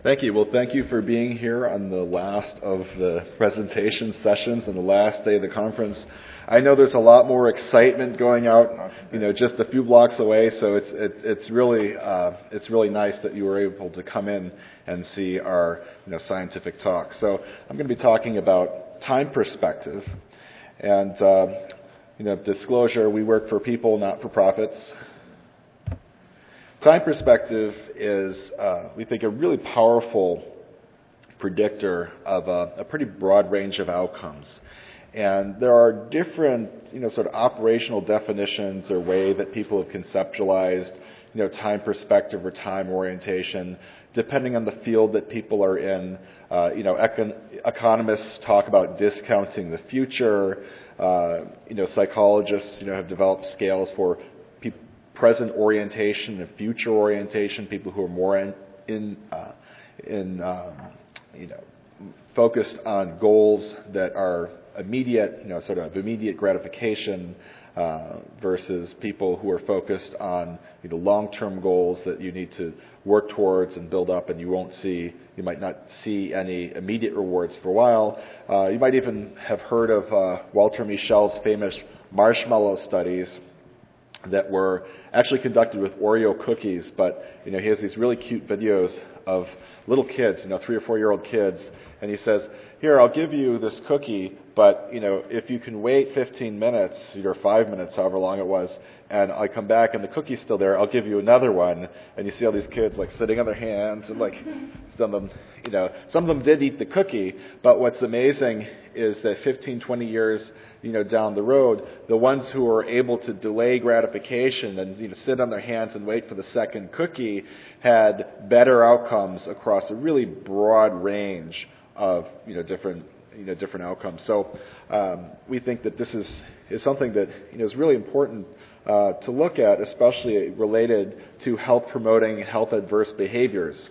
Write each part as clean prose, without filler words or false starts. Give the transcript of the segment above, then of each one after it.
Thank you. Well, thank you for being here on the last of the presentation sessions and the last day of the conference. I know there's a lot more excitement going out, just a few blocks away. So it's really nice that you were able to come in and see our scientific talk. So I'm going to be talking about time perspective, and disclosure: we work for people, not for profits. Time perspective is, we think, a really powerful predictor of a pretty broad range of outcomes. And there are different, sort of operational definitions or way that people have conceptualized, time perspective or time orientation, depending on the field that people are in. Economists talk about discounting the future. Psychologists, have developed scales for present orientation and future orientation, people who are more focused on goals that are immediate, sort of immediate gratification, versus people who are focused on long-term goals that you need to work towards and build up, and you might not see any immediate rewards for a while. You might even have heard of Walter Mischel's famous marshmallow studies that were actually conducted with Oreo cookies, but he has these really cute videos of little kids, 3 or 4-year-old kids, and he says, "Here, I'll give you this cookie, but if you can wait 15 minutes or 5 minutes, however long it was, and I come back and the cookie's still there, I'll give you another one." And you see all these kids sitting on their hands, and some of them did eat the cookie, but what's amazing is that 15, 20 years down the road, the ones who are able to delay gratification and sit on their hands and wait for the second cookie had better outcomes across a really broad range of different outcomes. So we think that this is something that is really important to look at, especially related to health promoting and health adverse behaviors.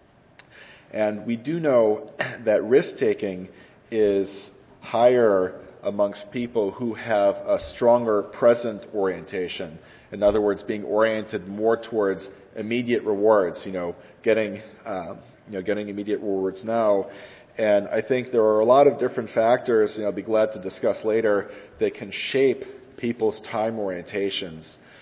And we do know that risk taking is higher amongst people who have a stronger present orientation. In other words, being oriented more towards immediate rewards, getting immediate rewards now. And I think there are a lot of different factors, I'll be glad to discuss later, that can shape people's time orientations.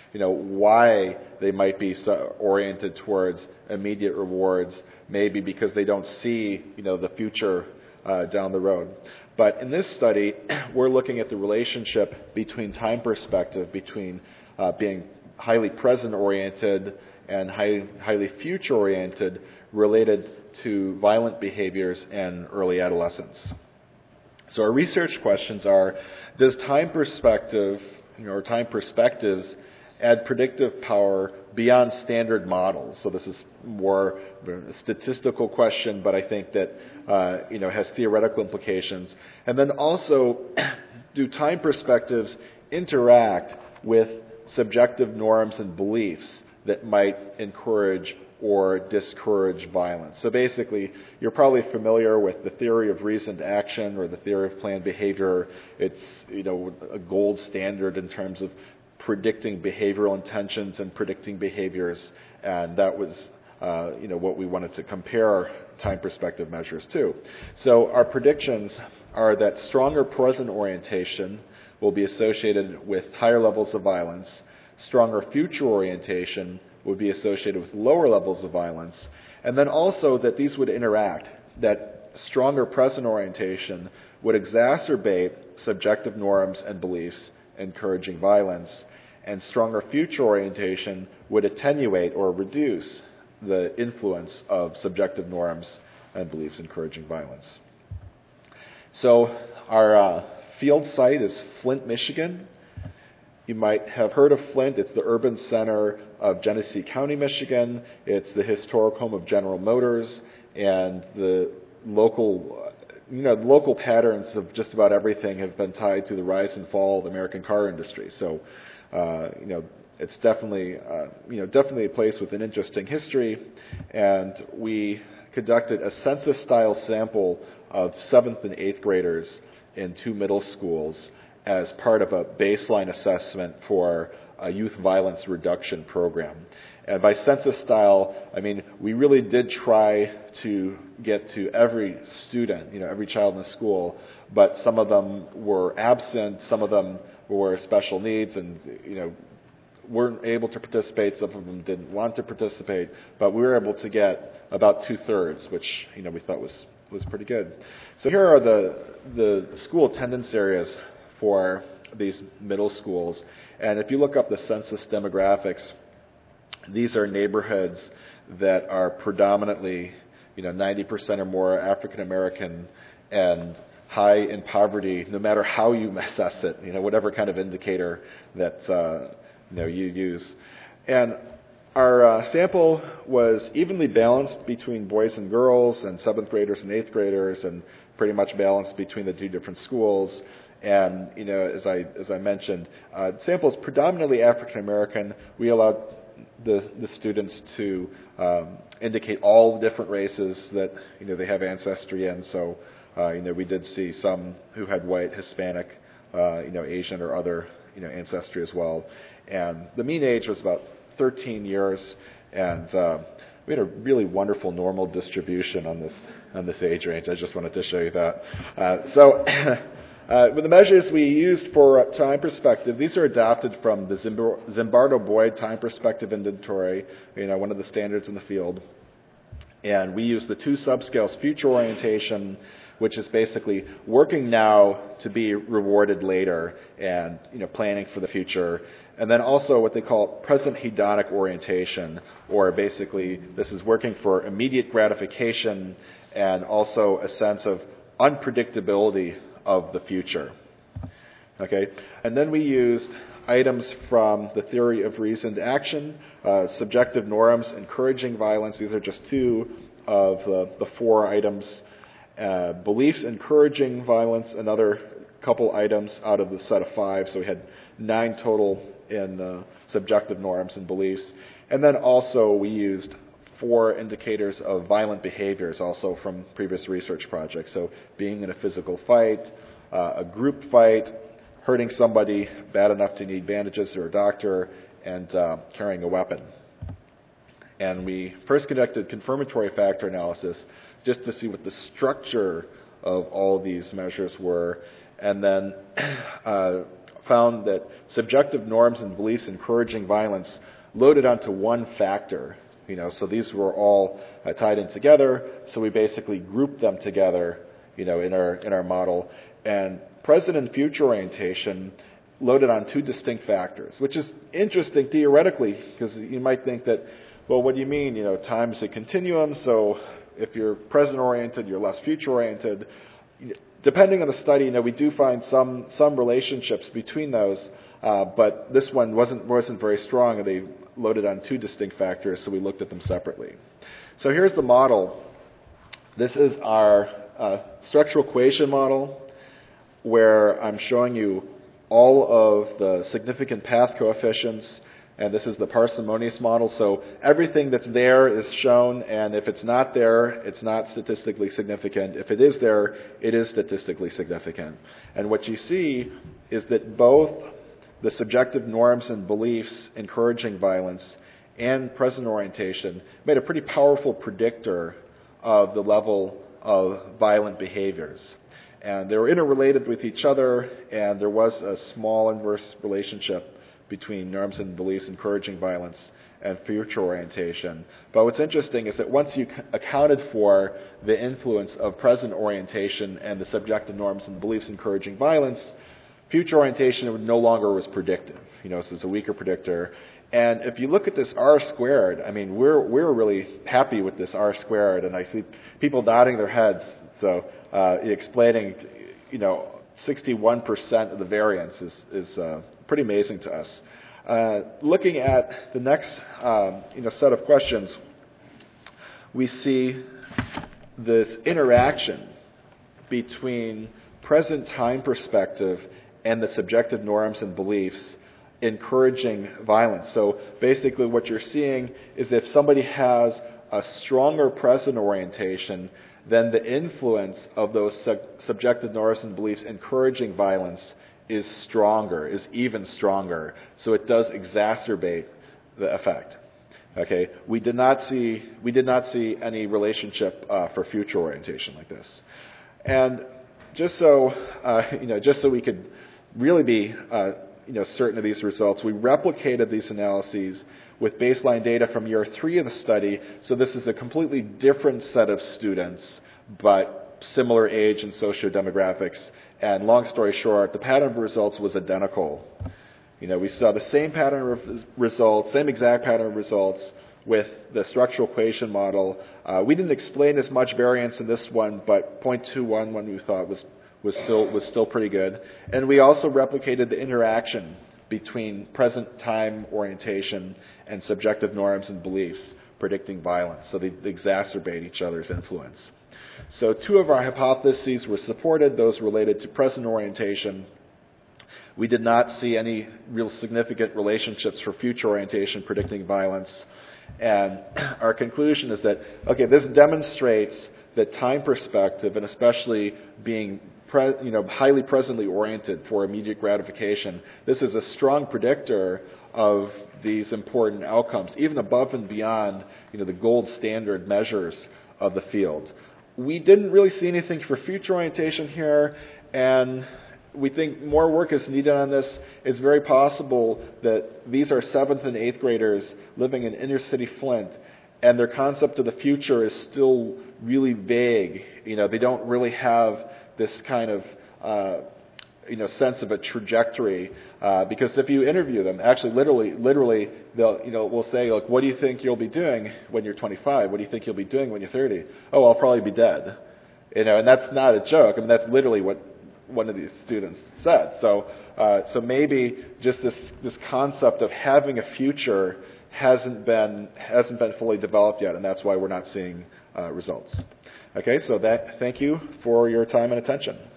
Why they might be so oriented towards immediate rewards, maybe because they don't see, the future down the road. But in this study, we're looking at the relationship between time perspective, between being highly present-oriented and highly future-oriented, related to violent behaviors in early adolescence. So our research questions are: does time perspective, or time perspectives, add predictive power beyond standard models? So this is more a statistical question, but I think that has theoretical implications. And then also, do time perspectives interact with subjective norms and beliefs that might encourage or discourage violence? So basically, you're probably familiar with the theory of reasoned action or the theory of planned behavior. It's a gold standard in terms of predicting behavioral intentions and predicting behaviors, and that was what we wanted to compare our time perspective measures to. So our predictions are that stronger present orientation will be associated with higher levels of violence, stronger future orientation would be associated with lower levels of violence, and then also that these would interact, that stronger present orientation would exacerbate subjective norms and beliefs encouraging violence, and stronger future orientation would attenuate or reduce the influence of subjective norms and beliefs encouraging violence. So our field site is Flint, Michigan. You might have heard of Flint. It's the urban center of Genesee County, Michigan. It's the historic home of General Motors, and the local patterns of just about everything have been tied to the rise and fall of the American car industry. So, it's definitely a place with an interesting history. And we conducted a census-style sample of 7th and 8th graders in 2 middle schools as part of a baseline assessment for youth violence reduction program. And by census style, I mean, we really did try to get to every student, every child in the school, but some of them were absent, some of them were special needs and, weren't able to participate, some of them didn't want to participate, but we were able to get about 2/3, which, we thought was pretty good. So here are the school attendance areas for these middle schools. And if you look up the census demographics, these are neighborhoods that are predominantly, 90% or more African American and high in poverty, no matter how you assess it, whatever kind of indicator that you use. And our sample was evenly balanced between boys and girls and 7th graders and 8th graders, and pretty much balanced between the two different schools. And as I mentioned, sample is predominantly African American. We allowed the students to indicate all different races that they have ancestry in. So we did see some who had white, Hispanic, Asian or other ancestry as well. And the mean age was about 13 years, and we had a really wonderful normal distribution on this age range. I just wanted to show you that. With the measures we used for time perspective, these are adapted from the Zimbardo-Boyd time perspective inventory, one of the standards in the field. And we use the two subscales, future orientation, which is basically working now to be rewarded later and planning for the future. And then also what they call present hedonic orientation, or basically this is working for immediate gratification and also a sense of unpredictability of the future. Okay, and then we used items from the theory of reasoned action, subjective norms, encouraging violence. These are just two of the 4 items. Beliefs encouraging violence, another couple items out of the set of 5. So we had 9 total in subjective norms and beliefs. And then also we used 4 indicators of violent behaviors, also from previous research projects. So being in a physical fight, a group fight, hurting somebody bad enough to need bandages or a doctor, and carrying a weapon. And we first conducted confirmatory factor analysis just to see what the structure of all these measures were, and then found that subjective norms and beliefs encouraging violence loaded onto one factor. So these were all tied in together. So we basically grouped them together, in our model. And present and future orientation loaded on 2 distinct factors, which is interesting theoretically, because you might think that, well, what do you mean? Time is a continuum. So if you're present oriented, you're less future oriented. Depending on the study, we do find some relationships between those, but this one wasn't very strong, and they loaded on 2 distinct factors, so we looked at them separately. So here's the model. This is our structural equation model, where I'm showing you all of the significant path coefficients, and this is the parsimonious model. So everything that's there is shown, and if it's not there, it's not statistically significant. If it is there, it is statistically significant. And what you see is that both the subjective norms and beliefs encouraging violence and present orientation made a pretty powerful predictor of the level of violent behaviors. And they were interrelated with each other, and there was a small inverse relationship between norms and beliefs encouraging violence and future orientation. But what's interesting is that once you accounted for the influence of present orientation and the subjective norms and beliefs encouraging violence, future orientation no longer was predictive. So it's a weaker predictor. And if you look at this R squared, I mean, we're really happy with this R squared, and I see people nodding their heads. So explaining, 61% of the variance is pretty amazing to us. Looking at the next, set of questions, we see this interaction between present time perspective and the subjective norms and beliefs encouraging violence. So basically what you're seeing is if somebody has a stronger present orientation, then the influence of those subjective norms and beliefs encouraging violence is even stronger. So it does exacerbate the effect. Okay, we did not see any relationship for future orientation like this. And just so we could really be certain of these results, we replicated these analyses with baseline data from year 3 of the study. So this is a completely different set of students, but similar age and socio-demographics. And long story short, the pattern of results was identical. We saw the same pattern of results, same exact pattern of results with the structural equation model. We didn't explain as much variance in this one, but 0.21 one we thought was still pretty good. And we also replicated the interaction between present time orientation and subjective norms and beliefs predicting violence. So they exacerbate each other's influence. So 2 of our hypotheses were supported, those related to present orientation. We did not see any real significant relationships for future orientation predicting violence. And our conclusion is that, okay, this demonstrates that time perspective, and especially being highly presently oriented for immediate gratification, this is a strong predictor of these important outcomes, even above and beyond the gold standard measures of the field. We didn't really see anything for future orientation here, and we think more work is needed on this. It's very possible that these are 7th and 8th graders living in inner city Flint, and their concept of the future is still really vague. They don't really have this kind of sense of a trajectory, because if you interview them, actually literally we'll say, like, what do you think you'll be doing when you're 25? What do you think you'll be doing when you're 30? Oh, I'll probably be dead. And that's not a joke. I mean, that's literally what one of these students said. So maybe just this concept of having a future hasn't been fully developed yet, and that's why we're not seeing results. Okay, so thank you for your time and attention.